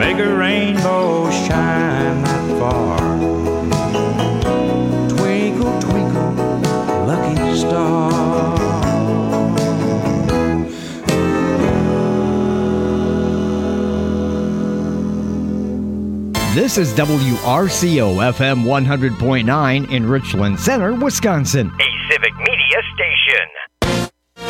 make a rainbow shine that far. Twinkle, twinkle, lucky star. This is WRCO FM 100.9 in Richland Center, Wisconsin. A civic media station.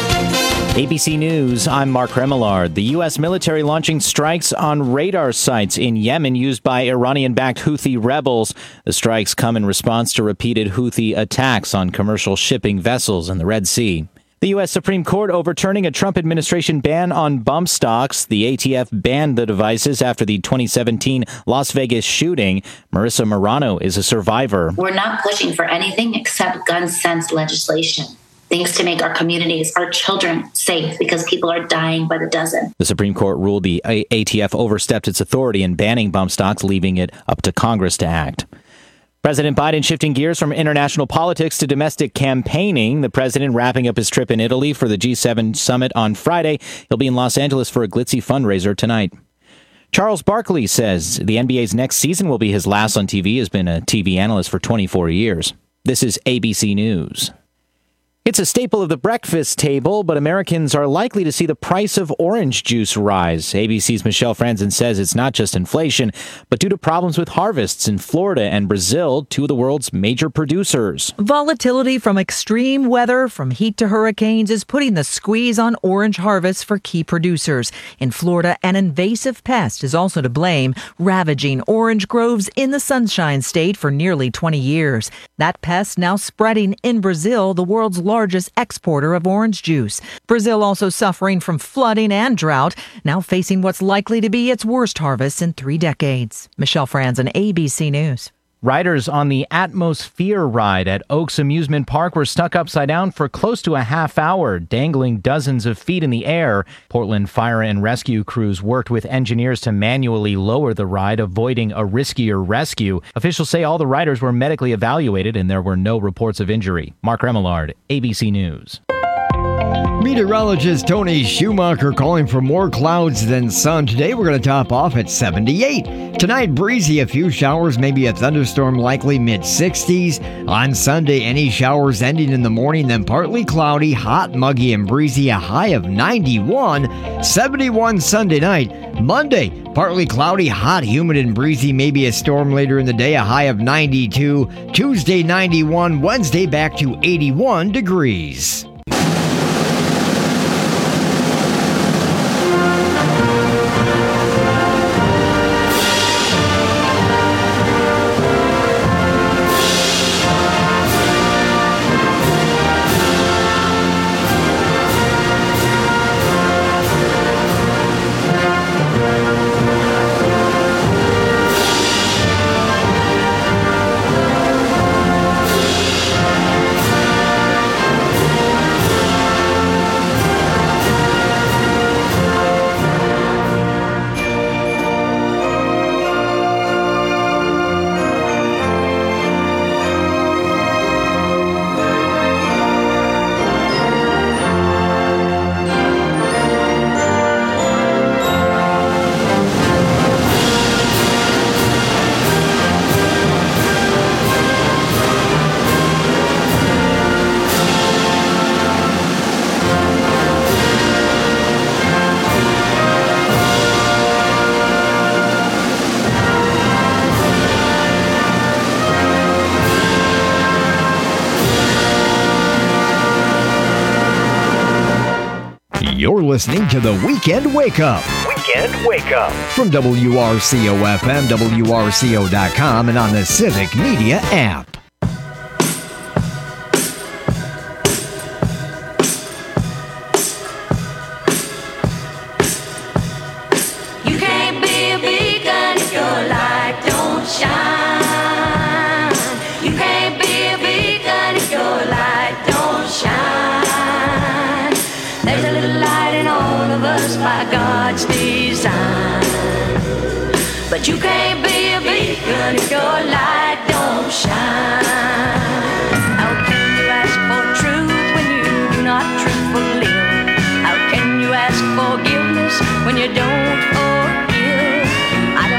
ABC News, I'm Mark Remillard. The U.S. military launching strikes on radar sites in Yemen used by Iranian-backed Houthi rebels. The strikes come in response to repeated Houthi attacks on commercial shipping vessels in the Red Sea. The U.S. Supreme Court overturning a Trump administration ban on bump stocks. The ATF banned the devices after the 2017 Las Vegas shooting. Marissa Morano is a survivor. We're not pushing for anything except gun sense legislation. Things to make our communities, our children safe because people are dying by the dozen. The Supreme Court ruled the ATF overstepped its authority in banning bump stocks, leaving it up to Congress to act. President Biden shifting gears from international politics to domestic campaigning. The president wrapping up his trip in Italy for the G7 summit on Friday. He'll be in Los Angeles for a glitzy fundraiser tonight. Charles Barkley says the NBA's next season will be his last on TV. He has been a TV analyst for 24 years. This is ABC News. It's a staple of the breakfast table, but Americans are likely to see the price of orange juice rise. ABC's Michelle Franzen says it's not just inflation, but due to problems with harvests in Florida and Brazil, two of the world's major producers. Volatility from extreme weather, from heat to hurricanes, is putting the squeeze on orange harvests for key producers. In Florida, an invasive pest is also to blame, ravaging orange groves in the Sunshine State for nearly 20 years. That pest now spreading in Brazil, the world's largest exporter of orange juice. Brazil also suffering from flooding and drought, now facing what's likely to be its worst harvest in 3 decades. Michelle Franzen, ABC News. Riders on the Atmosphere ride at Oaks Amusement Park were stuck upside down for close to a half hour, dangling dozens of feet in the air. Portland fire and rescue crews worked with engineers to manually lower the ride, avoiding a riskier rescue. Officials say all the riders were medically evaluated and there were no reports of injury. Mark Remillard, ABC News. Meteorologist Tony Schumacher calling for more clouds than sun. Today we're going to top off at 78. Tonight, breezy, a few showers, maybe a thunderstorm likely mid-60s. On Sunday, any showers ending in the morning, then partly cloudy, hot, muggy, and breezy, a high of 91. 71 Sunday night. Monday, partly cloudy, hot, humid, and breezy, maybe a storm later in the day, a high of 92. Tuesday, 91. Wednesday, back to 81 degrees. You're listening to the Weekend Wake Up. Weekend Wake Up. From WRCO FM, WRCO.com, and on the Civic Media app. You can't be a beacon if your light don't shine. You can't be a beacon if your light don't shine. There's a little light in all of us by God's design. But you can't be a beacon if your light don't shine. How can you ask for truth when you do not truthfully live? How can you ask forgiveness when you don't forgive? I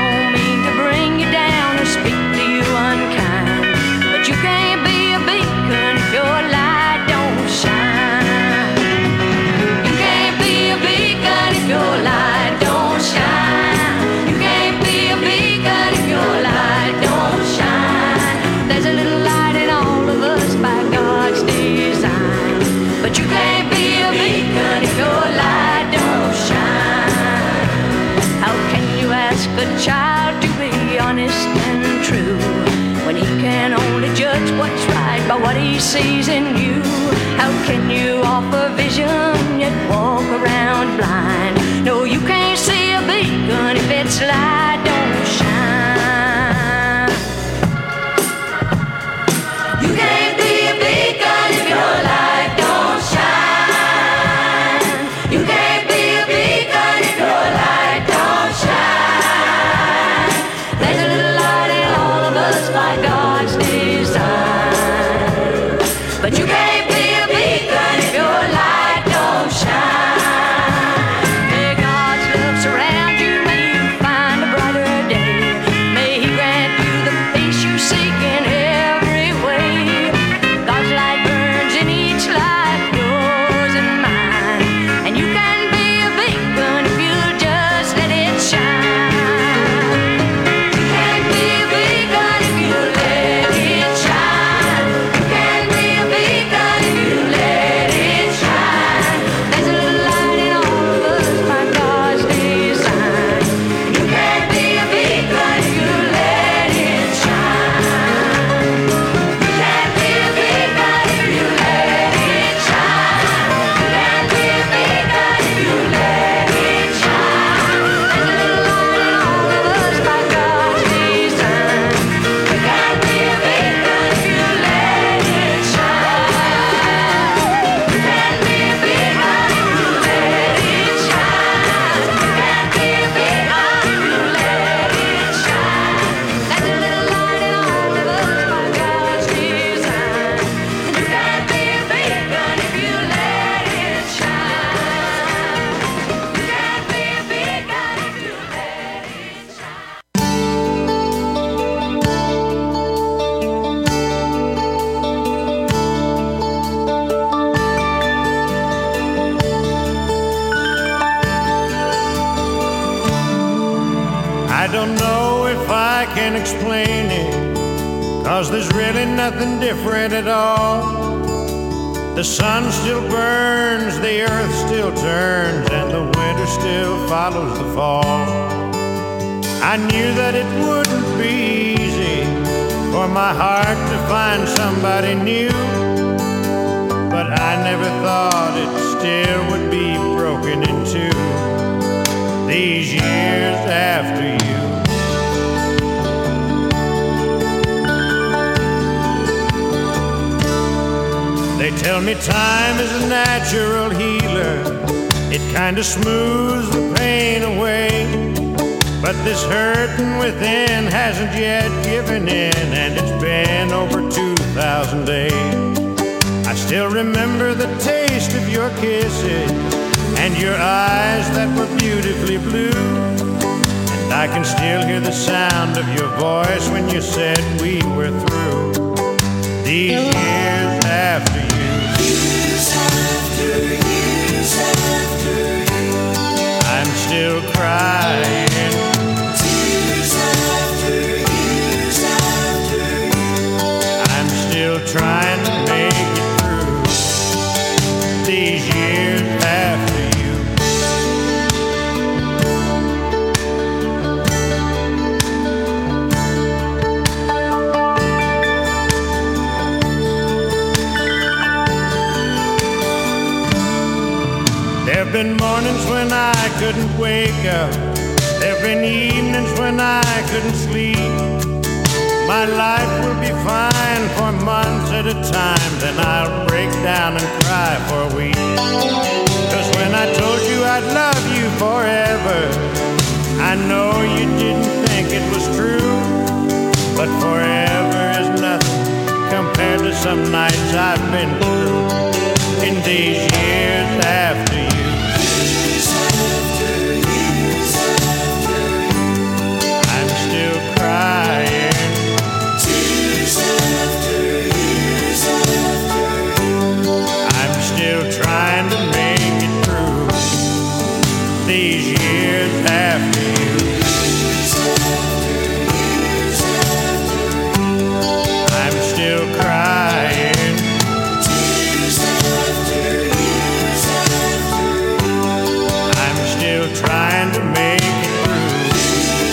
ask a child to be honest and true when he can only judge what's right by what he sees in you? How can you offer vision yet walk around blind? No, you can't see a beacon if its light don't shine. You can't be a beacon if your light don't shine. You can't be a beacon if your light don't shine. There's a little light in all of us by God's design, but you can't be a beacon if your light don't shine. May God's love surround you, may you find a brighter day. May He grant you the peace you seek in every way. God's light burns in each life, yours and mine, and you can be a beacon if you just let it shine. You can't be a beacon if you let it shine. You can't be a beacon if you let it shine. There's a little light in all of us by God's design. You can't be a beacon if you let it shine. You can't be a beacon if you let it shine. You can't be a beacon if you let it shine. There's a little light in all of us by God's design. You can't be a beacon if you let it shine. You can't be a beacon if you let it shine. You can't be a beacon if you let it shine. There's a little light in all of us by God's design. You can't be a beacon if you let it shine. You can't be a beacon if you let it shine. I don't know if I can explain it, 'cause there's really nothing different at all. The sun still burns, the earth still turns, and the winter still follows the fall. I knew that it wouldn't be easy for my heart to find somebody new, but I never thought it still would be broken in two these years after you. They tell me time is a natural healer. It kind of smooths the pain away. But this hurting within hasn't yet given in, and it's been over 2,000 days. I still remember the taste of your kisses and your eyes that were beautifully blue. And I can still hear the sound of your voice when you said we were through. These years after you. Years after years after you. I'm still crying. Tears after years after you. I'm still trying to make it through. These years after you. There've been mornings when I couldn't wake up. There've been evenings when I couldn't sleep. My life will be fine for months at a time, then I'll break down and cry for a week. 'Cause when I told you I'd love you forever, I know you didn't think it was true. But forever is nothing compared to some nights I've been through in these years after you. Years after years after you. I'm still crying. Tears after years after you. I'm still trying to make it through these years after you. Years after years after you. I'm still crying. Tears after years after you. I'm still trying to make it through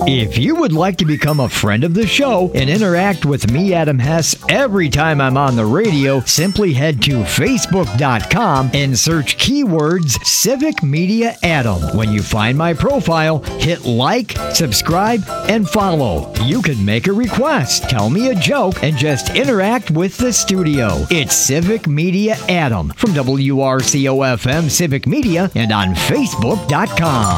If you would like to become a friend of the show and interact with me, Adam Hess, every time I'm on the radio, simply head to Facebook.com and search keywords Civic Media Adam. When you find my profile, hit like, subscribe, and follow. You can make a request, tell me a joke, and just interact with the studio. It's Civic Media Adam from WRCO-FM Civic Media and on Facebook.com.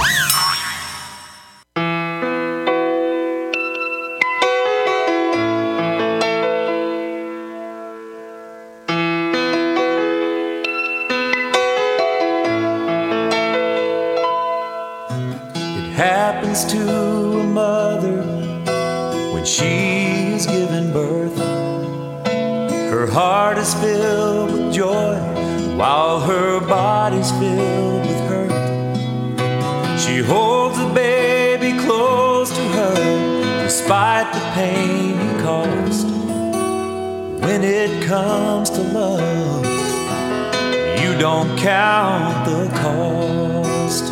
Happens to a mother when she is giving birth. Her heart is filled with joy while her body's filled with hurt. She holds the baby close to her despite the pain he caused. When it comes to love, you don't count the cost.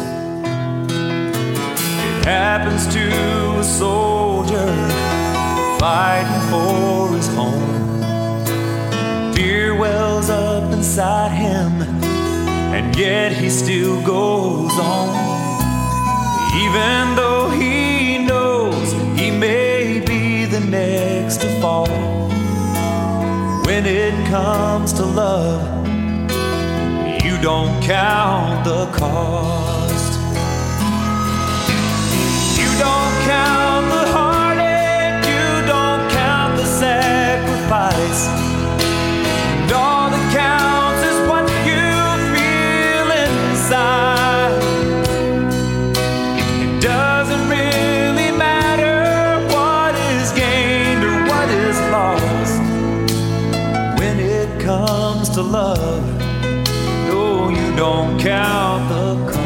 Happens to a soldier fighting for his home. Fear wells up inside him, and yet he still goes on. Even though he knows he may be the next to fall. When it comes to love, you don't count the cost. Don't count the heartache, you don't count the sacrifice. And all that counts is what you feel inside. It doesn't really matter what is gained or what is lost. When it comes to love, no, you don't count the cost.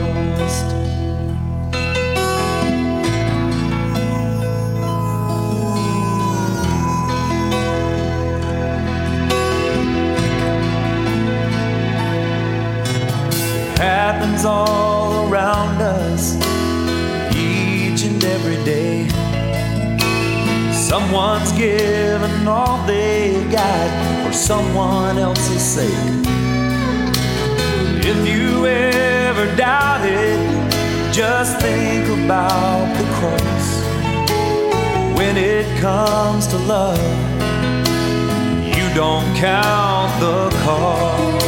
Happens all around us each and every day. Someone's given all they got for someone else's sake. If you ever doubt it, just think about the cross. When it comes to love, you don't count the cost.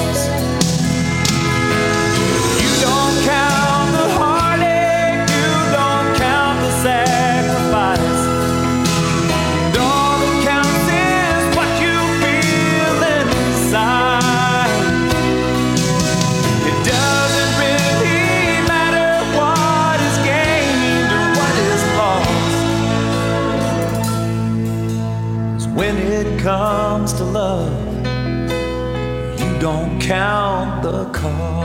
Count the heartache, you don't count the sacrifice. And all that counts is what you feel inside. It doesn't really matter what is gained or what is lost. 'Cause when it comes to love, you don't count the cost.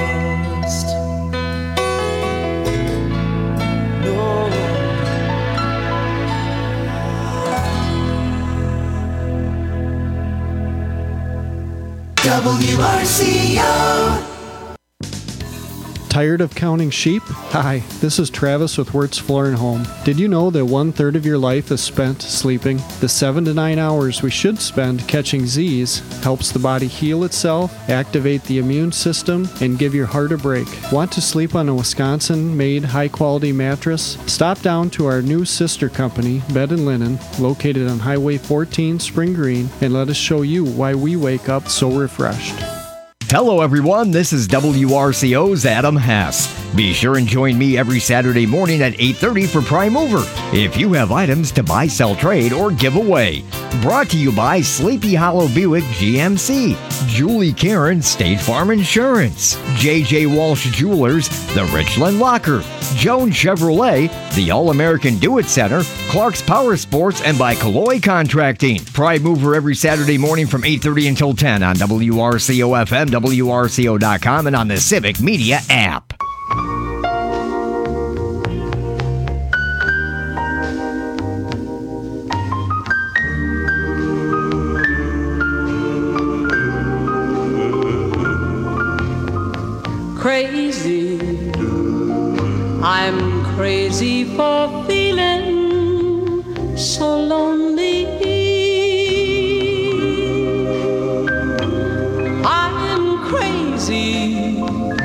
WRCO. Tired of counting sheep? Hi, this is Travis with Wirtz Floor and Home. Did you know that 1/3 of your life is spent sleeping? The 7 to 9 hours we should spend catching Z's helps the body heal itself, activate the immune system, and give your heart a break. Want to sleep on a Wisconsin-made high-quality mattress? Stop down to our new sister company, Bed & Linen, located on Highway 14, Spring Green, and let us show you why we wake up so refreshed. Hello, everyone. This is WRCO's Adam Hess. Be sure and join me every Saturday morning at 8:30 for Prime Mover. If you have items to buy, sell, trade, or give away. Brought to you by Sleepy Hollow Buick GMC, Julie Karen State Farm Insurance, J.J. Walsh Jewelers, The Richland Locker, Jones Chevrolet, the All-American Do-It Center, Clark's Power Sports, and by Calloy Contracting. Prime Mover every Saturday morning from 8:30 until 10 on WRCO-FM, WRCO.com, and on the Civic Media app. Crazy, I'm crazy for feeling so lonely. I'm crazy,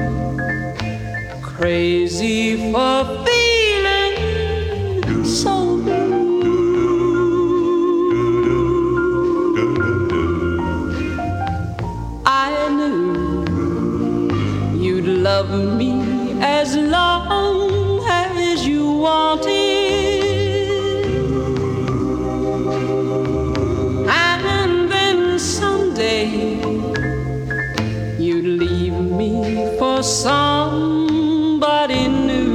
crazy for feeling so blue. I knew you'd love me as long as you wanted, and then someday you'd leave me for somebody new.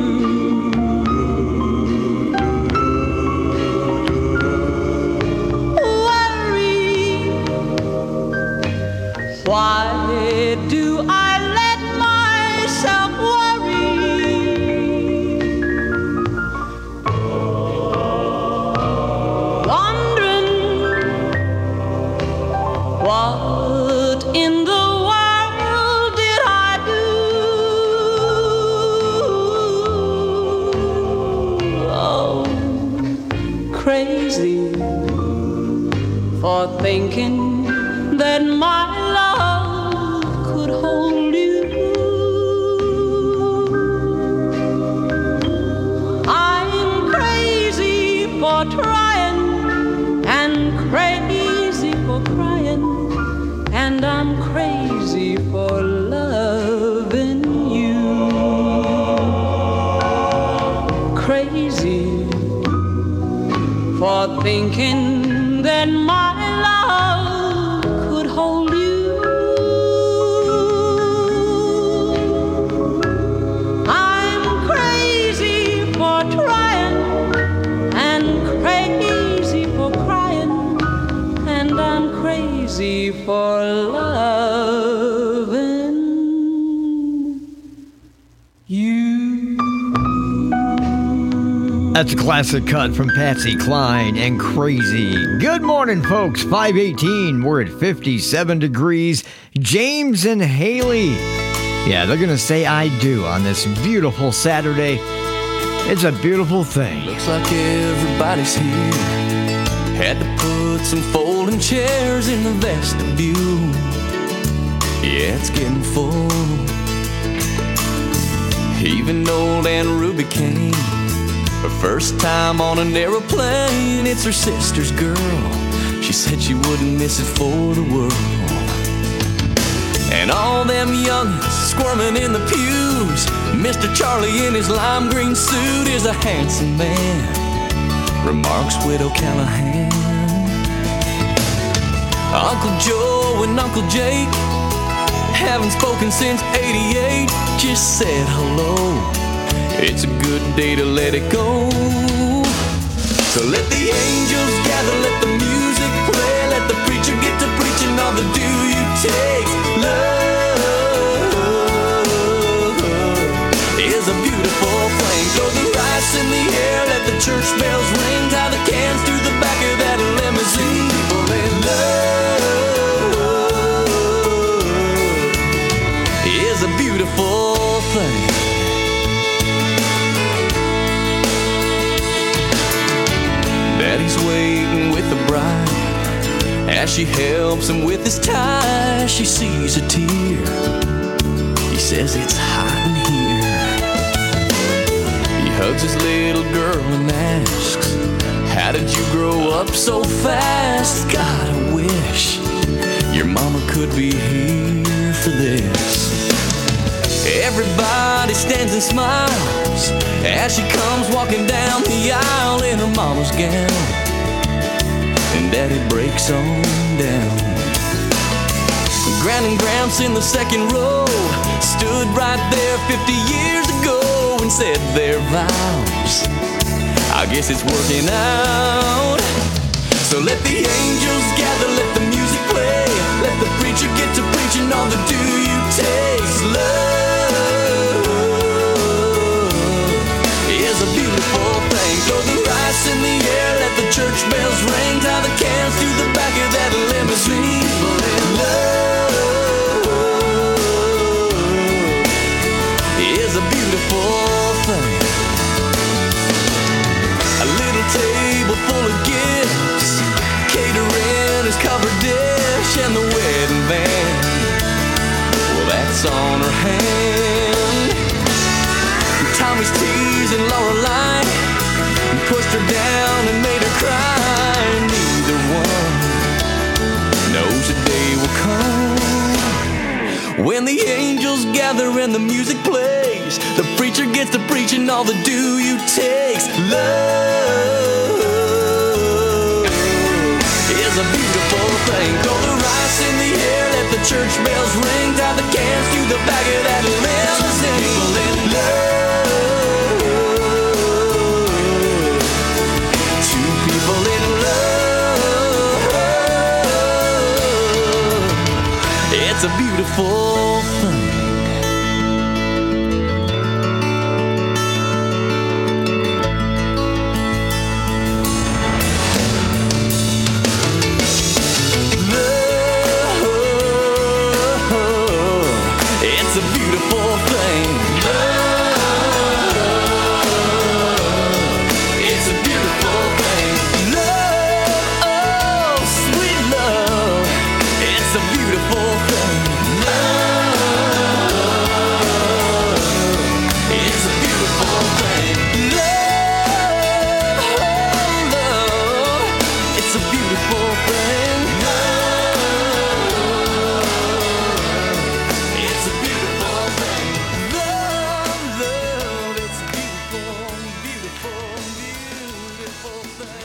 Worry, why do I let myself worry? Wondering what in the world did I do? Oh, crazy for thinking that my love could hold you. I'm crazy for trying and crazy for crying, and I'm crazy for loving you. Crazy for thinking that my love could hold you. I'm crazy for trying and crazy for crying, and I'm crazy for loving you. That's a classic cut from Patsy Cline and Crazy. Good morning, folks. 5:18. We're at 57 degrees. James and Haley. Yeah, they're going to say I do on this beautiful Saturday. It's a beautiful thing. Looks like everybody's here. Had to put some folding chairs in the vestibule. Yeah, it's getting full. Even old Aunt Ruby came. Her first time on an aeroplane. It's her sister's girl. She said she wouldn't miss it for the world. And all them youngins squirming in the pews. Mr. Charlie in his lime green suit is a handsome man, remarks Widow Callahan. Uncle Joe and Uncle Jake haven't spoken since '88. Just said hello. It's a good day to let it go. So let the angels gather, let the music play, let the preacher get to preaching on the do you take. Love is a beautiful flame. Throw the rice in the air, let the church bells ring, tie the cans through the back of that limousine. People in love is a beautiful thing. Daddy's waiting with the bride. As she helps him with his tie, she sees a tear. He says it's hot in here. He hugs his little girl and asks, how did you grow up so fast? God, I wish your mama could be here for this. Everybody stands and smiles as she comes walking down the aisle in her mama's gown. And Daddy breaks on down. Gran and Gramps in the second row stood right there 50 years ago and said their vows. I guess it's working out. So let the angels gather, let the music play, let the preacher get to preaching on the do you taste. Love is a beautiful thing. Throw the rice in the air, let the church bells ring, tie the cans through the back of that limousine. Love is a beautiful thing. and the wedding band, well, that's on her hand. Tommy's teasing Lorelei, pushed her down and made her cry. Neither one knows the day will come when the angels gather and the music plays. The preacher gets to preaching all the do you takes. Love is a beautiful thing. Throw the rice in the air, let the church bells ring. Tie the cans to the back of that limousine. People in love, two people in love. It's a beautiful thing. It's a beautiful thing. It's a beautiful thing. Love, oh, sweet love. It's a beautiful thing. Love, it's a beautiful thing. Love, oh, love. It's a beautiful thing. It's a beautiful thing. Love, love, it's a beautiful, beautiful, beautiful thing.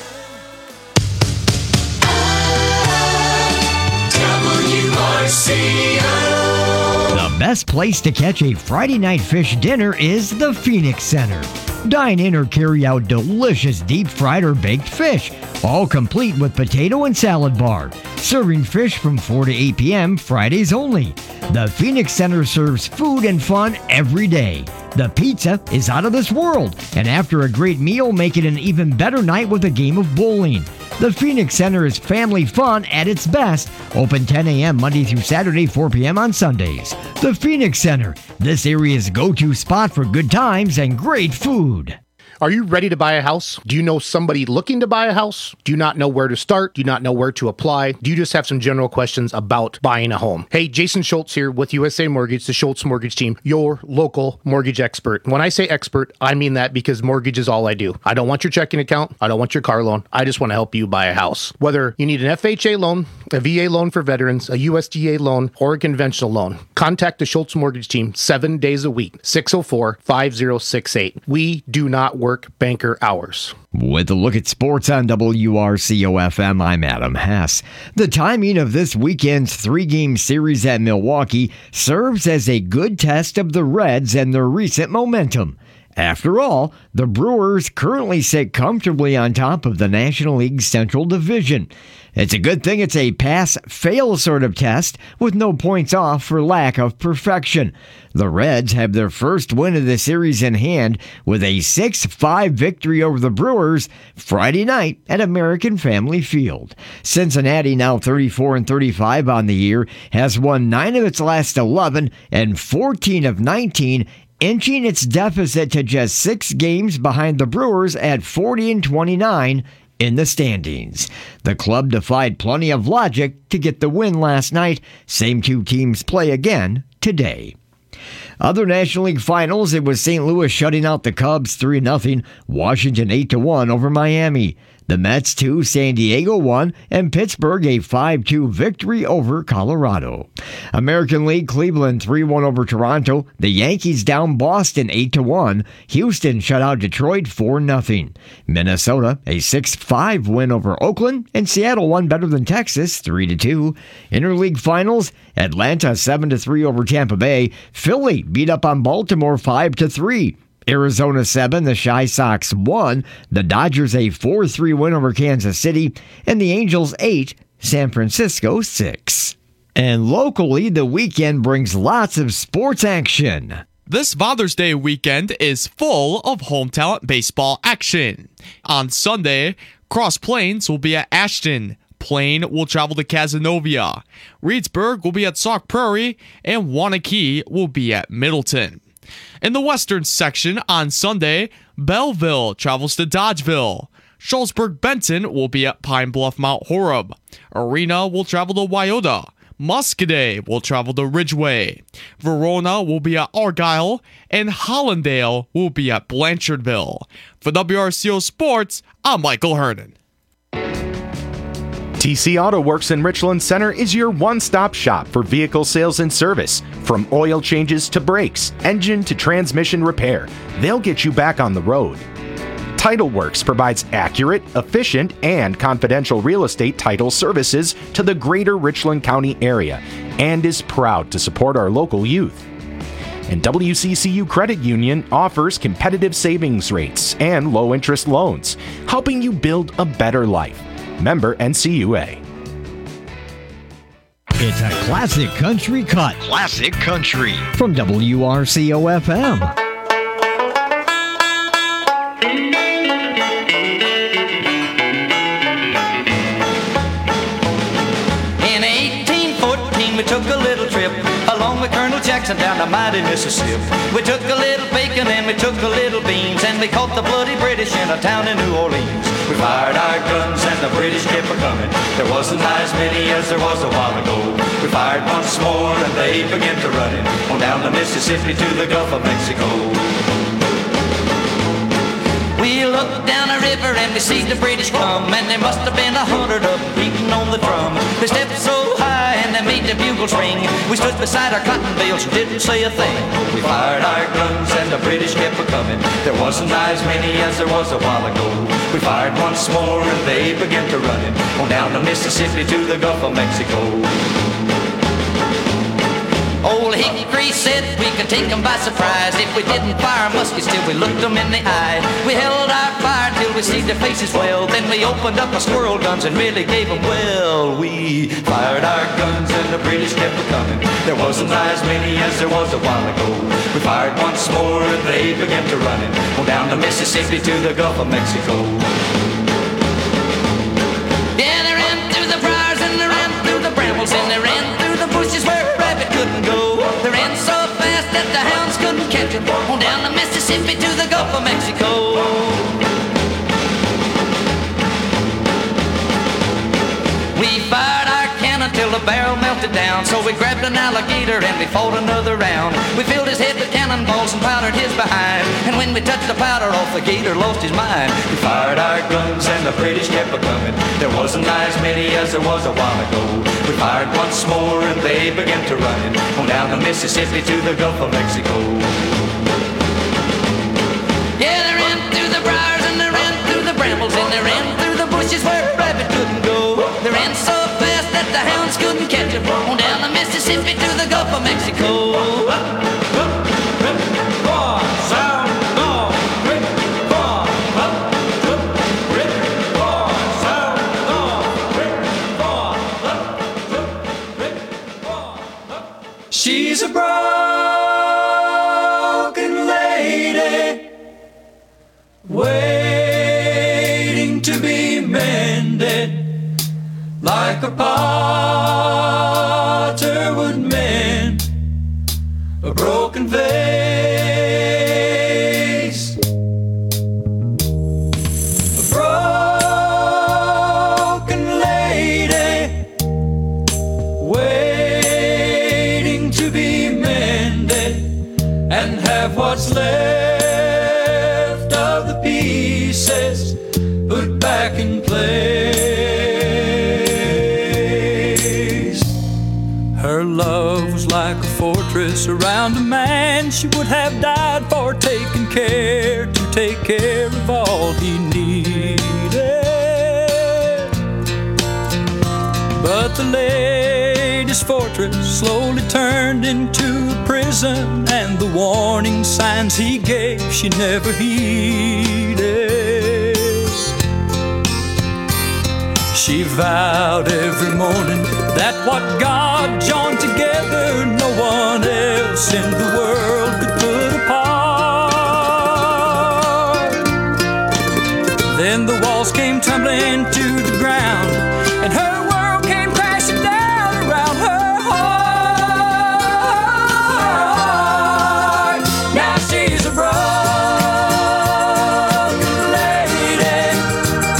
The best place to catch a Friday night fish dinner is the Phoenix Center. Dine in or carry out delicious deep-fried or baked fish, all complete with potato and salad bar. Serving fish from 4 to 8 p.m. Fridays only. The Phoenix Center serves food and fun every day. The pizza is out of this world, and after a great meal, make it an even better night with a game of bowling. The Phoenix Center is family fun at its best. Open 10 a.m. Monday through Saturday, 4 p.m. on Sundays. The Phoenix Center, this area's go-to spot for good times and great food. Are you ready to buy a house? Do you know somebody looking to buy a house? Do you not know where to start? Do you not know where to apply? Do you just have some general questions about buying a home? Hey, Jason Schultz here with USA Mortgage, the Schultz Mortgage Team, your local mortgage expert. When I say expert, I mean that because mortgage is all I do. I don't want your checking account. I don't want your car loan. I just want to help you buy a house. Whether you need an FHA loan, a VA loan for veterans, a USDA loan, or a conventional loan, contact the Schultz Mortgage Team 7 days a week, 604-5068. We do not work banker hours. With a look at sports on WRCO-FM, I'm Adam Hess. The timing of this weekend's 3-game series at Milwaukee serves as a good test of the Reds and their recent momentum. After all, the Brewers currently sit comfortably on top of the National League Central Division. It's a good thing it's a pass-fail sort of test with no points off for lack of perfection. The Reds have their first win of the series in hand with a 6-5 victory over the Brewers Friday night at American Family Field. Cincinnati, now 34-35 on the year, has won 9 of its last 11 and 14 of 19, inching its deficit to just 6 games behind the Brewers at 40-29 in the standings. The club defied plenty of logic to get the win last night. Same two teams play again today. Other National League finals, it was St. Louis shutting out the Cubs 3-0, Washington 8-1 over Miami. The Mets 2, San Diego 1, and Pittsburgh a 5-2 victory over Colorado. American League, Cleveland 3-1 over Toronto. The Yankees down Boston 8-1. Houston shut out Detroit 4-0. Minnesota a 6-5 win over Oakland, and Seattle won better than Texas 3-2. Interleague finals, Atlanta 7-3 over Tampa Bay. Philly beat up on Baltimore 5-3. Arizona 7, the Chi Sox 1, the Dodgers a 4-3 win over Kansas City, and the Angels 8, San Francisco 6. And locally, the weekend brings lots of sports action. This Father's Day weekend is full of home talent baseball action. On Sunday, Cross Plains will be at Ashton. Plain will travel to Cazenovia. Reedsburg will be at Sauk Prairie, and Waunakee will be at Middleton. In the western section on Sunday, Belleville travels to Dodgeville. Shullsburg-Benton will be at Pine Bluff Mount Horeb. Arena will travel to Wyoda. Muscadet will travel to Ridgeway. Verona will be at Argyle. And Hollandale will be at Blanchardville. For WRCO Sports, I'm Michael Hernan. TC Auto Works in Richland Center is your one-stop shop for vehicle sales and service. From oil changes to brakes, engine to transmission repair, they'll get you back on the road. Title Works provides accurate, efficient, and confidential real estate title services to the greater Richland County area and is proud to support our local youth. And WCCU Credit Union offers competitive savings rates and low-interest loans, helping you build a better life. Member NCUA. It's a classic country cut. Classic Country. From WRCO FM. In 1814 we took a little trip along with Colonel Jackson down the mighty Mississippi. We took a little bacon and we took a little beans, and we caught the bloody British in a town in New Orleans. We fired our guns and the British kept a-coming. There wasn't as many as there was a while ago. We fired once more and they began to running on down the Mississippi to the Gulf of Mexico. We looked down the river and we see the British come, and there must have been 100 of them beating on the drum. They stepped so high and they made the bugles ring. We stood beside our cotton bales and didn't say a thing. We fired our guns and the British kept a-coming. There wasn't as many as there was a while ago. We fired once more and they began to running on down the Mississippi to the Gulf of Mexico. Old Hickory said we could take them by surprise if we didn't fire muskets till we looked them in the eye. We held our fire till we see their faces well, then we opened up our squirrel guns and really gave them well. We fired our guns and the British kept coming. There wasn't as many as there was a while ago. We fired once more and they began to running on down the Mississippi to the Gulf of Mexico. Yeah, they ran through the briars and they ran through the brambles and they ran through the bushes where a rabbit couldn't go. They ran so fast that the hounds couldn't catch them on down the Mississippi to the Gulf of Mexico. We fired our cannon till the barrel melted down, so we grabbed an alligator and we fought another round. We filled his head with cannonballs and powdered his behind, and when we touched the powder off, the gator lost his mind. We fired our guns and the British kept a-coming. There wasn't as many as there was a while ago. We fired once more and they began to running on down the Mississippi to the Gulf of Mexico. Yeah, they ran through the briars and they ran through the brambles and they ran through the bushes where a rabbit couldn't go. They ran so fast that the hounds couldn't catch them on down the Mississippi to the Gulf of Mexico. She's a broken lady waiting to be mended, like a potter would mend a broken vase. A broken lady waiting to be mended and have what's left of the pieces put back in place. Her love was like a fortress around a man she would have died for, taking care to take care of all he needed. But the lady's fortress slowly turned into a prison, and the warning signs he gave she never heeded. She vowed every morning that what God joined together no one else in the world could put apart. Then the walls came tumbling to the ground, and her world came crashing down around her heart. Now she's a broken lady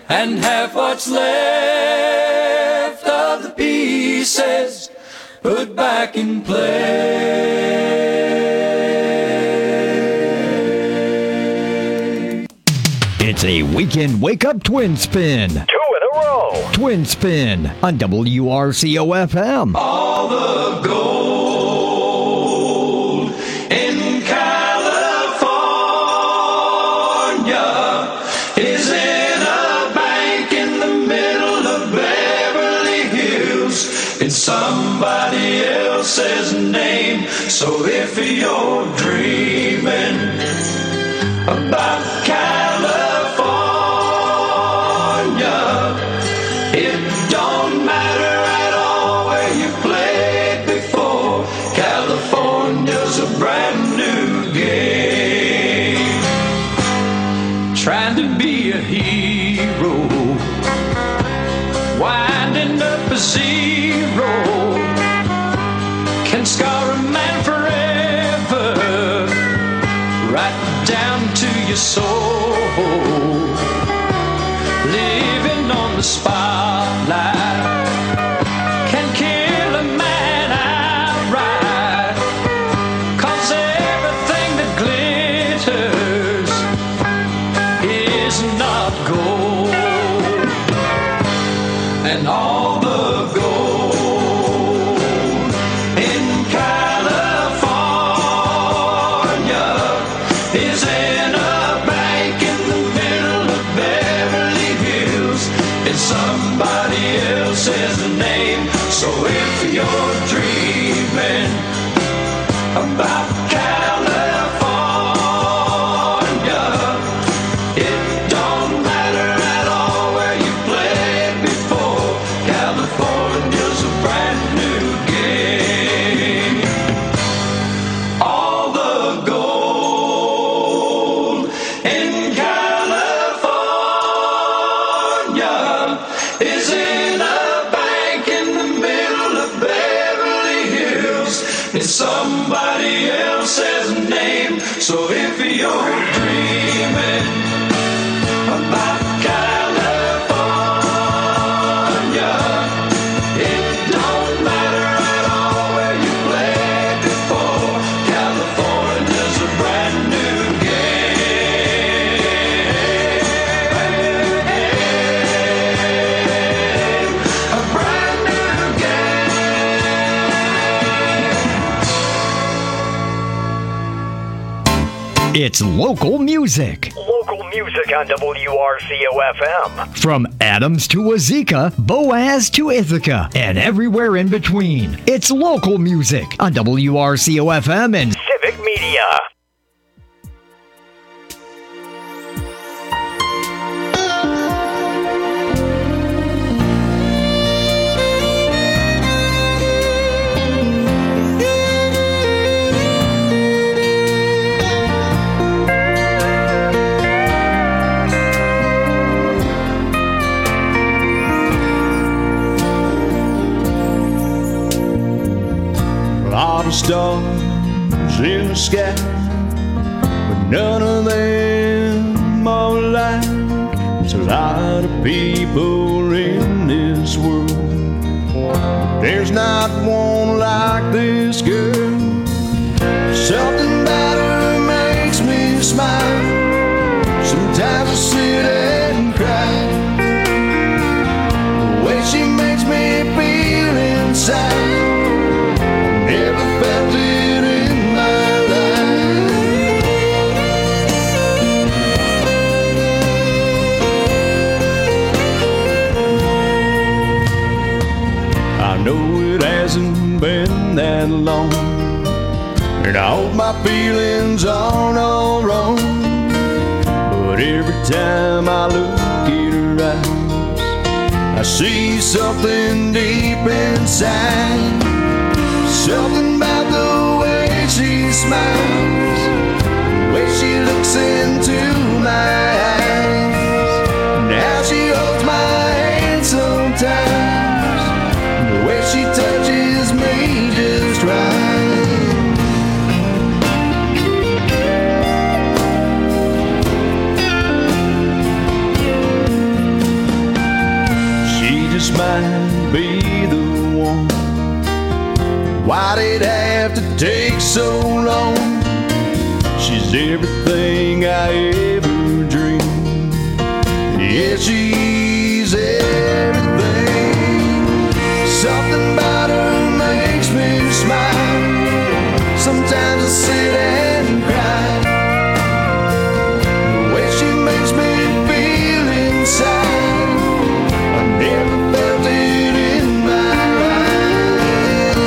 and half what's left of the pieces put back in play. It's a weekend wake-up twin spin. 2 in a row. Twin spin on WRCO-FM. All the gold in California is in a bank in the middle of Beverly Hills. It's somebody else's name. So if you're dreaming about California, it don't matter at all where you played before. California's a brand new game. Trying to be a hero, winding up a zero, can scar a man forever, right down to your soul. Living on the spotlight can kill a man outright, 'cause everything that glitters is not gold, and all the gold in California is in a bank in the middle of Beverly Hills. It's somebody else's name. So if you're dreaming about California, it don't matter at all where you played before. California's a brand new game. All the gold in California is in a bank in the middle of Beverly Hills. It's somebody else's name. So if you're dreaming about California, it don't matter at all where you played before. California's a brand new game. A brand new game. It's local music. Local music on WRCO-FM. From Adams to Wazeeka, Boaz to Ithaca, and everywhere in between. It's local music on WRCO-FM and Civic Media. A lot of stars in the sky, but none of them are alike. There's a lot of people in this world, but there's not one like this girl. Something about her makes me smile. Sometimes I sit and cry. The way she makes me feel inside, never felt it in my life. I know it hasn't been that long, and I hope my feelings aren't all wrong, but every time I look at her eyes, I see something deep inside. Something about the way she smiles, the way she looks into my eyes, and how she holds my hand sometimes, and the way she touches me just right. so long. She's everything I ever dreamed. Yeah, she's everything. Something about her makes me smile. Sometimes I sit and cry. The way she makes me feel inside, I never felt it in my life.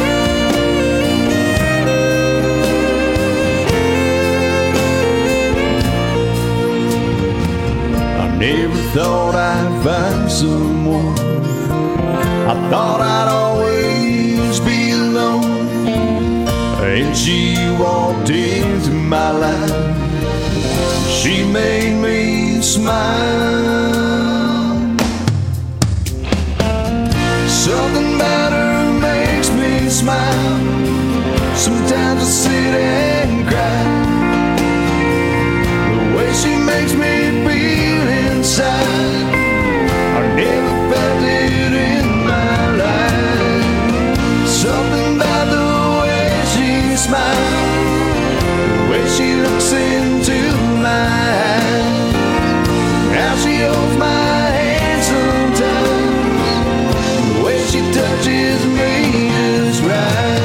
I never thought I'd find someone. I thought I'd always be alone. And she walked into my life. She made me smile. Something about her makes me smile. Sometimes I sit and cry. The way she makes me feel inside, I never felt it in my life. Something about the smile, the way she looks into my eyes, how she holds my hand sometimes, the way she touches me just right.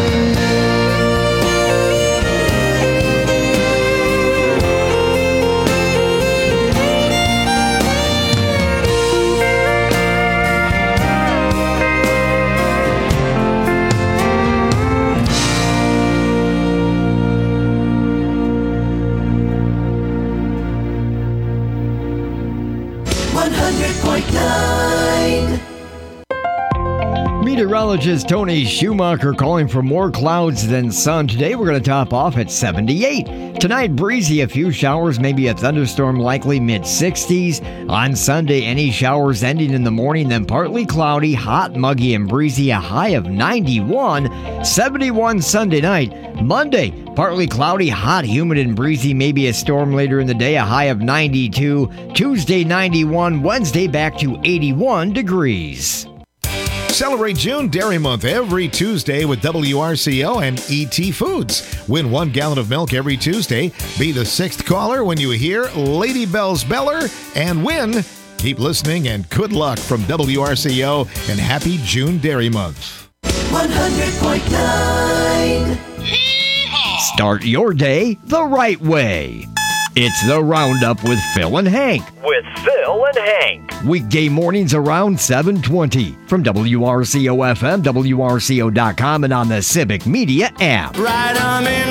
Meteorologist Tony Schumacher calling for more clouds than sun. Today we're going to top off at 78. Tonight, breezy, a few showers, maybe a thunderstorm, likely mid-60s. On Sunday, any showers ending in the morning, then partly cloudy, hot, muggy, and breezy, a high of 91. 71 Sunday night. Monday, partly cloudy, hot, humid, and breezy, maybe a storm later in the day, a high of 92. Tuesday, 91. Wednesday, back to 81 degrees. Celebrate June Dairy Month every Tuesday with WRCO and ET Foods. Win 1 gallon of milk every Tuesday. Be the 6th caller when you hear Lady Bell's Beller and win. Keep listening and good luck from WRCO and happy June Dairy Month. 100.9. Start your day the right way. It's the Roundup with Phil and Hank. With Phil and Hank. Weekday mornings around 7:20 from WRCO-FM, WRCO.com, and on the Civic Media app. Right on in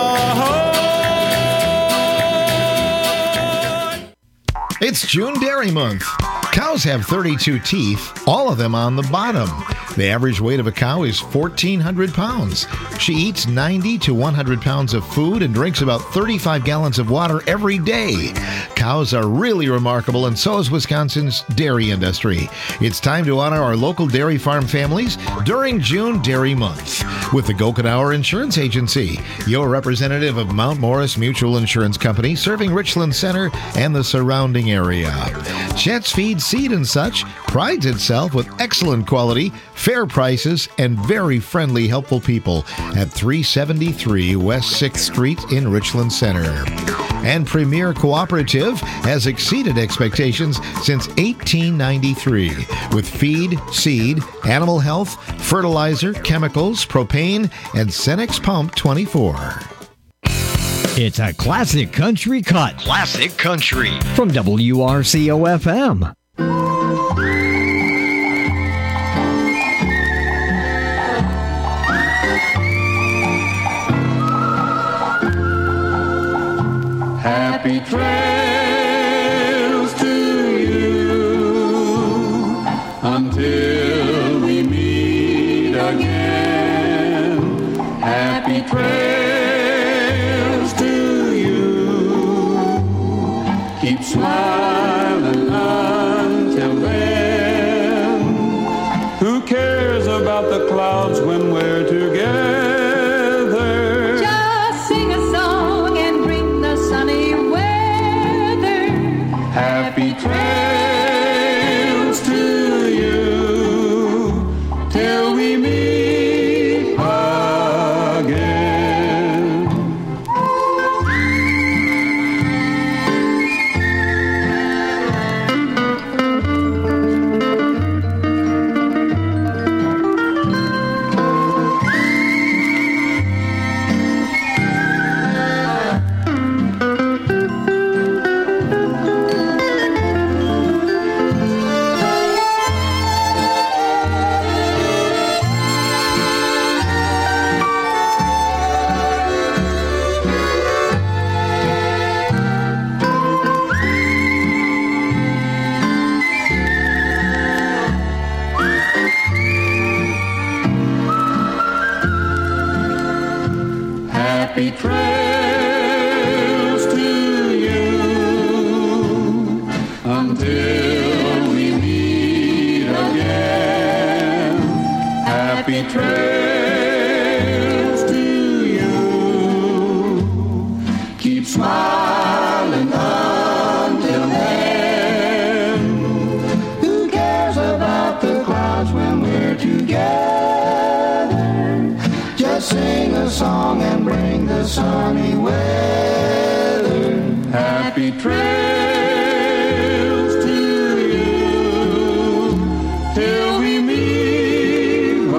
It's June Dairy Month. Cows have 32 teeth, all of them on the bottom. The average weight of a cow is 1,400 pounds. She eats 90 to 100 pounds of food and drinks about 35 gallons of water every day. Cows are really remarkable, and so is Wisconsin's dairy industry. It's time to honor our local dairy farm families during June Dairy Month with the Gokenauer Insurance Agency, your representative of Mount Morris Mutual Insurance Company, serving Richland Center and the surrounding area. Chet's Feed Seed and Such prides itself with excellent quality, fair prices, and very friendly, helpful people at 373 West 6th Street in Richland Center. And Premier Cooperative has exceeded expectations since 1893 with feed, seed, animal health, fertilizer, chemicals, propane, and Cenex Pump 24. It's a classic country cut. Classic country. From WRCO-FM. Happy trails to you until we meet again. Happy trails to you. Keep smiling until then. Who cares about the clouds when we're together? Happy trails to you till we meet again. Happy trails to you until we meet again. Happy trails to you. Keep smiling until then. Who cares about the clouds when we're together? Just sing a song and bring the sunny weather. Happy trails to you till we meet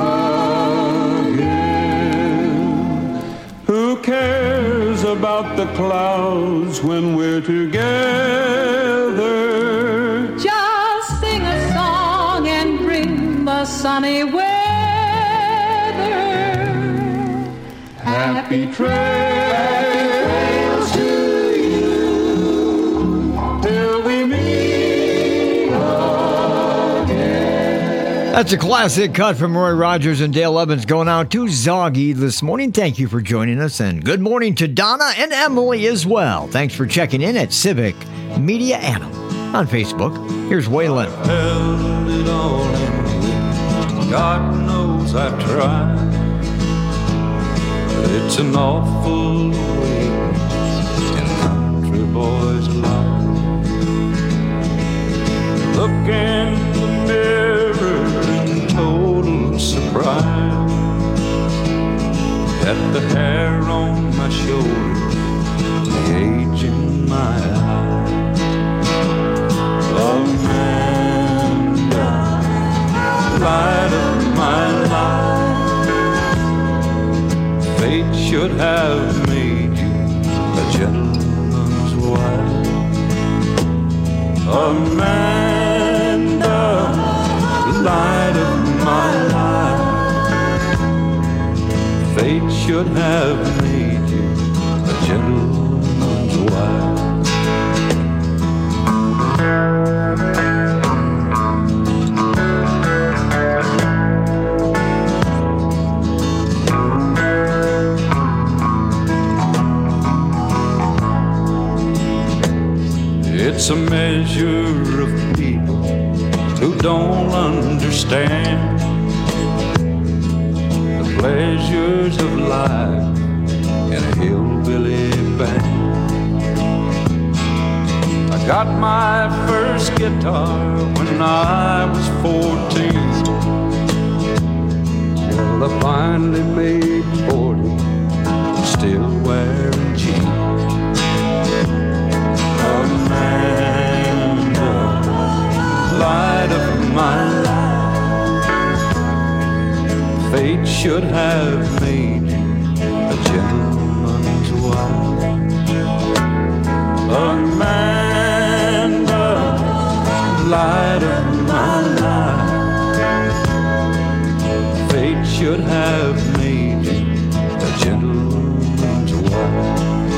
again. Who cares about the clouds when we're together? Just sing a song and bring the sunny weather. Happy trails to you till we meet again. That's a classic cut from Roy Rogers and Dale Evans going out to Zoggy this morning. Thank you for joining us, and good morning to Donna and Emily as well. Thanks for checking in at Civic Media Adam on Facebook. Here's Waylon. Held it all in me. God knows I've tried. But it's an awful way in country boys' life. Look in the mirror in total surprise at the hair on my shoulder, the age in my eye. Amanda, light of my life, fate should have made you a gentleman's wife. Amanda, light of my life, fate should have made you a gentleman's wife. It's a measure of people who don't understand the pleasures of life in a hillbilly band. I got my first guitar when I was 14. Well, I finally made 40, still wearing jeans. Amanda, light of my life, fate should have made you a gentleman's wife. Amanda, light of my life, fate should have made you a gentleman's wife.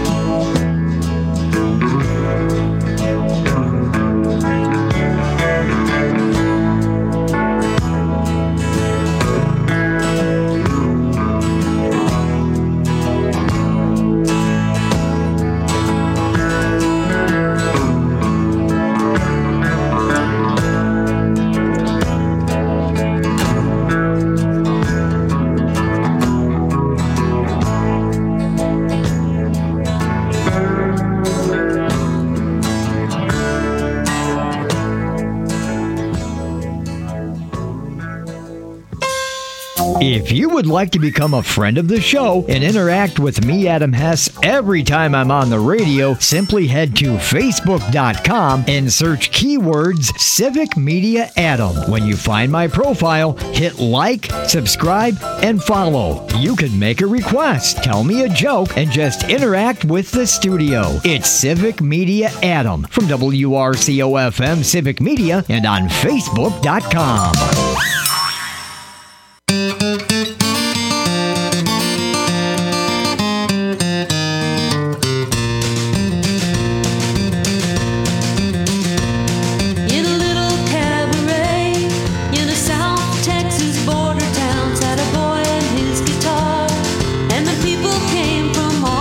If you would like to become a friend of the show and interact with me, Adam Hess, every time I'm on the radio, simply head to Facebook.com and search keywords Civic Media Adam. When you find my profile, hit like, subscribe, and follow. You can make a request, tell me a joke, and just interact with the studio. It's Civic Media Adam from WRCO-FM Civic Media and on Facebook.com. Border town sat a boy and his guitar, and the people came from all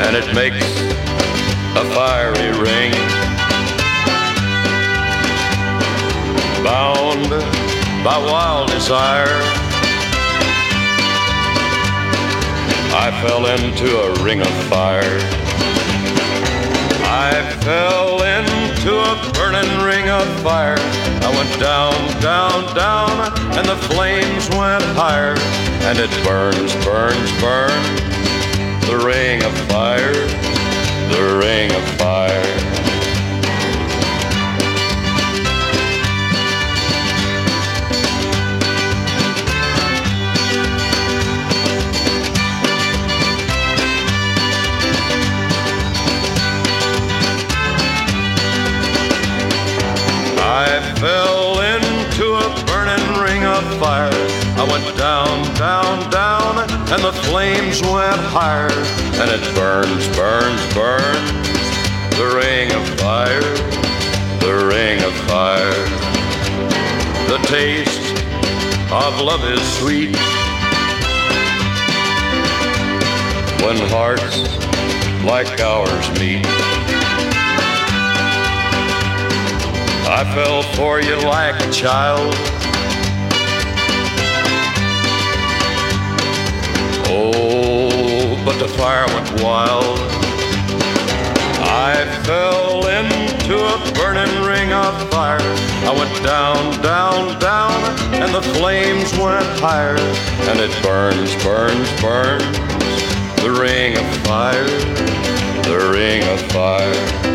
and it makes a fiery ring. Bound by wild desire, I fell into a ring of fire. I fell into a burning ring of fire. I went down, down, down, and the flames went higher. And it burns, burns, burns, the ring of fire, the ring of fire. I fell into a burning ring of fire. I went down, down, down, and the flames went higher. And it burns, burns, burns, the ring of fire, the ring of fire. The taste of love is sweet when hearts like ours meet. I fell for you like a child. Oh, but the fire went wild. I fell into a burning ring of fire. I went down, down, down, and the flames went higher. And it burns, burns, burns, the ring of fire, the ring of fire.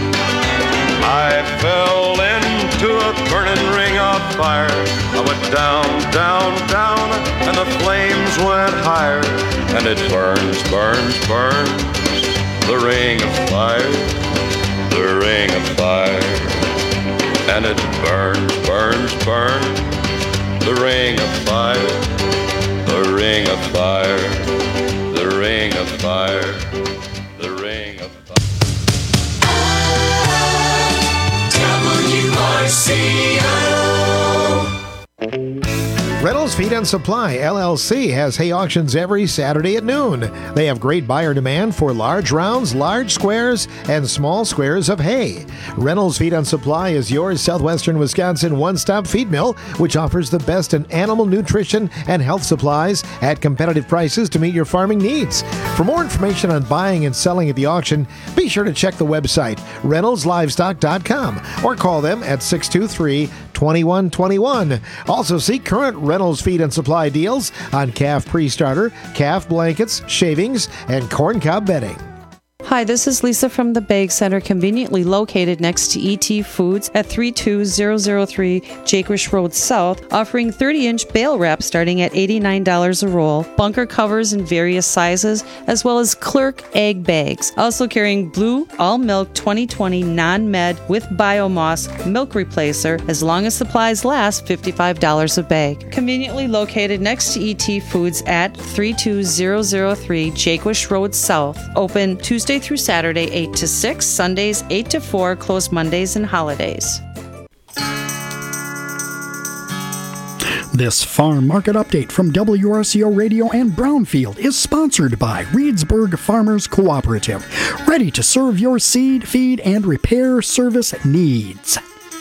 I fell into a burning ring of fire. I went down, down, down, and the flames went higher. And it burns, burns, burns, the ring of fire, the ring of fire. And it burns, burns, burns, the ring of fire, the ring of fire, the ring of fire, the ring of fire. Reynolds Feed and Supply, LLC, has hay auctions every Saturday at noon. They have great buyer demand for large rounds, large squares, and small squares of hay. Reynolds Feed and Supply is your southwestern Wisconsin one-stop feed mill, which offers the best in animal nutrition and health supplies at competitive prices to meet your farming needs. For more information on buying and selling at the auction, be sure to check the website, reynoldslivestock.com, or call them at 623-2121. Also see current Reynolds Feed and Supply deals on calf pre-starter, calf blankets, shavings, and corncob bedding. Hi, this is Lisa from the Bag Center, conveniently located next to ET Foods at 32003 Jaquish Road South, offering 30-inch bale wrap starting at $89 a roll, bunker covers in various sizes, as well as Clerk egg bags. Also carrying Blue All Milk 2020 Non-Med with Biomoss milk replacer, as long as supplies last, $55 a bag. Conveniently located next to ET Foods at 32003 Jaquish Road South, open Tuesday through Saturday 8 to 6, Sundays 8 to 4, closed Mondays and holidays. This farm market update from WRCO Radio and Brownfield is sponsored by Reedsburg Farmers Cooperative, ready to serve your seed, feed, and repair service needs.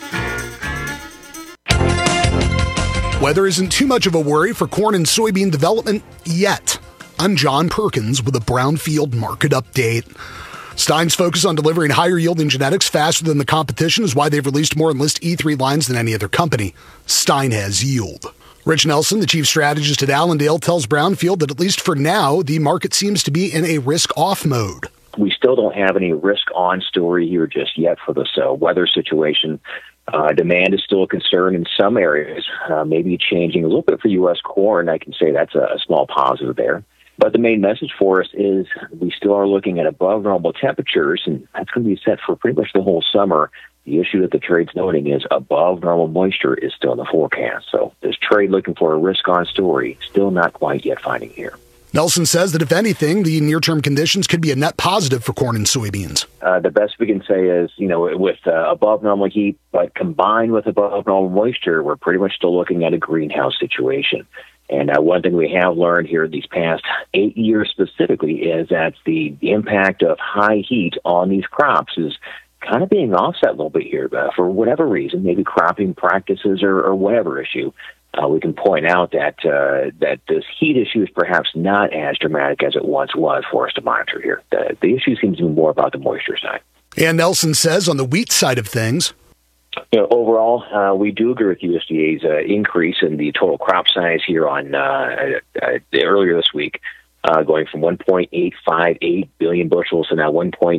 Weather isn't too much of a worry for corn and soybean development yet. I'm John Perkins with a Brownfield market update. Stein's focus on delivering higher yielding genetics faster than the competition is why they've released more Enlist E3 lines than any other company. Stein has yield. Rich Nelson, the chief strategist at Allendale, tells Brownfield that at least for now, the market seems to be in a risk-off mode. We still don't have any risk-on story here just yet for this weather situation. Demand is still a concern in some areas, maybe changing a little bit for U.S. corn. I can say that's a small positive there. But the main message for us is we still are looking at above normal temperatures, and that's going to be set for pretty much the whole summer. The issue that the trade's noting is above normal moisture is still in the forecast. So this trade looking for a risk-on story, still not quite yet finding here. Nelson says that if anything, the near-term conditions could be a net positive for corn and soybeans. The best we can say is, with above normal heat, but combined with above normal moisture, we're pretty much still looking at a greenhouse situation. And one thing we have learned here these past 8 years specifically is that the impact of high heat on these crops is kind of being offset a little bit here for whatever reason, maybe cropping practices or whatever issue. We can point out that that this heat issue is perhaps not as dramatic as it once was for us to monitor here. The issue seems to be more about the moisture side. And Nelson says on the wheat side of things, overall, we do agree with USDA's increase in the total crop size here on earlier this week, going from 1.858 billion bushels to now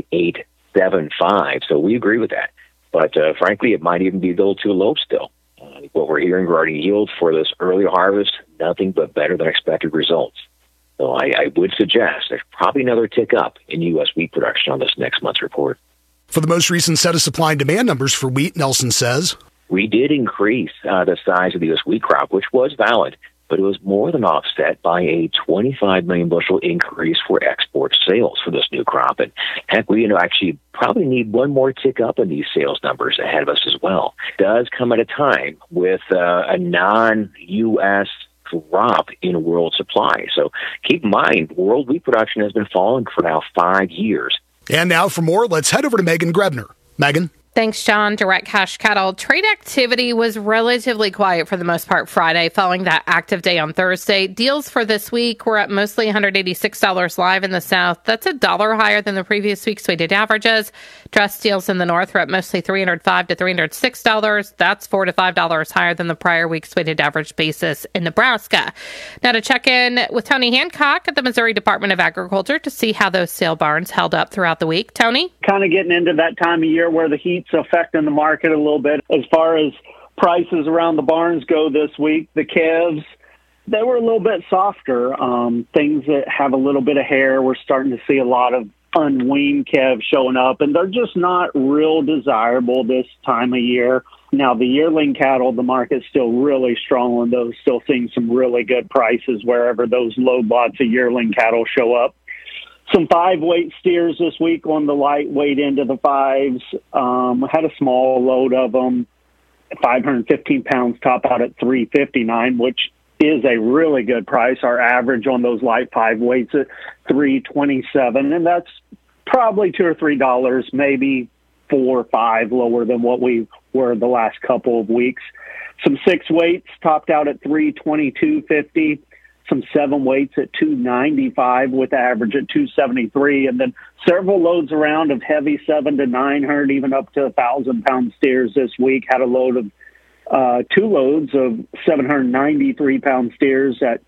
1.875. So we agree with that. But frankly, it might even be a little too low still. What we're hearing regarding yield for this early harvest, nothing but better than expected results. So I would suggest there's probably another tick up in U.S. wheat production on this next month's report. For the most recent set of supply and demand numbers for wheat, Nelson says, we did increase the size of the U.S. wheat crop, which was valid, but it was more than offset by a 25 million bushel increase for export sales for this new crop. And heck, we actually probably need one more tick up in these sales numbers ahead of us as well. It does come at a time with a non-U.S. drop in world supply. So keep in mind, world wheat production has been falling for now 5 years. And now for more, let's head over to Megan Grebner. Megan? Thanks, John. Direct cash cattle trade activity was relatively quiet for the most part Friday, following that active day on Thursday. Deals for this week were at mostly $186 live in the South. That's $1 higher than the previous week's weighted averages. Dress deals in the North were at mostly $305 to $306. That's $4 to $5 higher than the prior week's weighted average basis in Nebraska. Now to check in with Tony Hancock at the Missouri Department of Agriculture to see how those sale barns held up throughout the week. Tony? Kind of getting into that time of year where the heat's affecting the market a little bit. As far as prices around the barns go this week, the calves, they were a little bit softer. Things that have a little bit of hair, we're starting to see a lot of unweaned calves showing up, and they're just not real desirable this time of year. Now, the yearling cattle, the market's still really strong on those, still seeing some really good prices wherever those low lots of yearling cattle show up. Some 5-weight steers this week on the lightweight end of the 5s. Had a small load of them, 515 pounds, top out at $359, which is a really good price. Our average on those light 5 weights at $327, and that's probably $2 or $3, maybe $4 or $5 lower than what we were the last couple of weeks. Some 6 weights topped out at $322.50. Some 7 weights at $295 with average at $273, and then several loads around of heavy 7 to 900, even up to 1,000-pound steers this week. Had a load of 2 loads of 793-pound steers at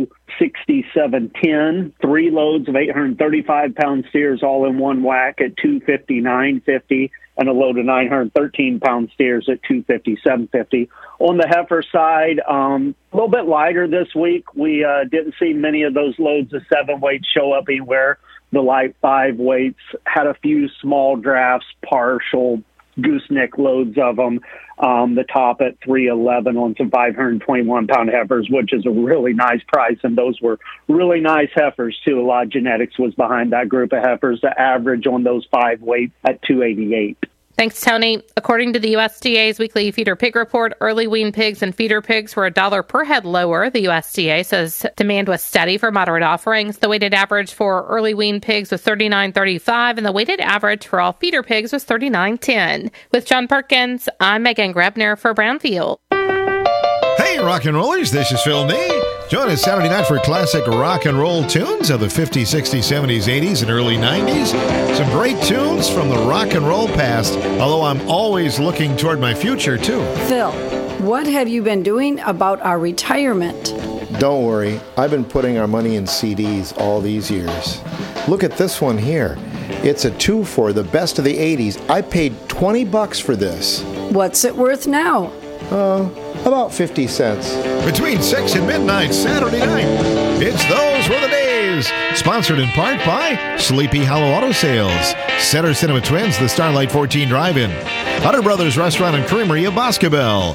$267.10. 3 loads of 835-pound steers all in one whack at $259.50. And a load of 913-pound steers at $257.50. On the heifer side, a little bit lighter this week. We didn't see many of those loads of 7 weights show up anywhere. The light 5 weights had a few small drafts, partial gooseneck loads of them. The top at $311 on some 521-pound heifers, which is a really nice price. And those were really nice heifers, too. A lot of genetics was behind that group of heifers. The average on those 5 weights at $288. Thanks, Tony. According to the USDA's weekly feeder pig report, early wean pigs and feeder pigs were $1 per head lower. The USDA says demand was steady for moderate offerings. The weighted average for early wean pigs was $39.35, and the weighted average for all feeder pigs was $39.10. With John Perkins, I'm Megan Grebner for Brownfield. Hey, rock and rollers, this is Phil Nee. Join us Saturday night for classic rock and roll tunes of the 50s, 60s, 70s, 80s, and early 90s. Some great tunes from the rock and roll past, although I'm always looking toward my future, too. Phil, what have you been doing about our retirement? Don't worry, I've been putting our money in CDs all these years. Look at this one here. It's a 2-for the best of the 80s. I paid $20 for this. What's it worth now? About 50 cents. Between 6 and midnight Saturday night, it's Those Were the Days. Sponsored in part by Sleepy Hollow Auto Sales, Center Cinema Twins, the Starlight 14 Drive-In, Hutter Brothers Restaurant and Creamery of Boscobel,